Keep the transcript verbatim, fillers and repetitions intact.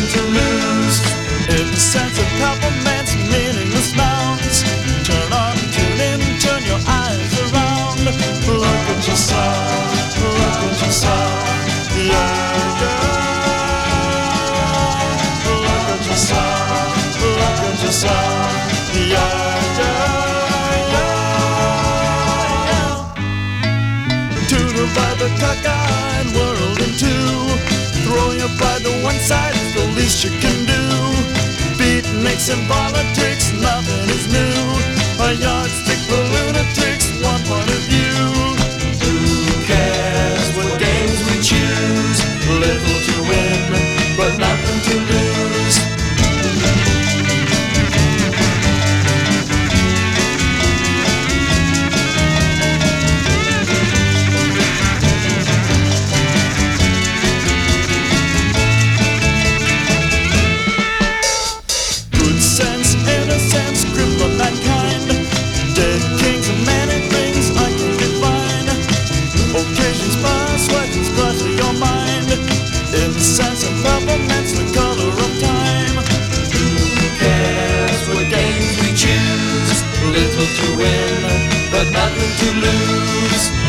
nothing to lose. In the sense of compliments, meaningless nouns. Turn on, tune in, turn your eyes around. Look at yourself, look at yourself, yeah, yeah. Look at yourself, look at yourself, yeah, yeah, yeah. To divide the cockeyed world in two, throwing your pride to one side is the least you can do. Beatniks and politics, nothing is new. A yardstick for lunatics, one point of view. Who cares what games we choose? Little to win, but nothing to lose. Good sense, innocence, grip of mankind. Dead kings and many things I can define. Occasions, persuasions, clutter your mind. Incense and peppermint's the color of time. Who cares what games we choose? Little to win, but nothing to lose.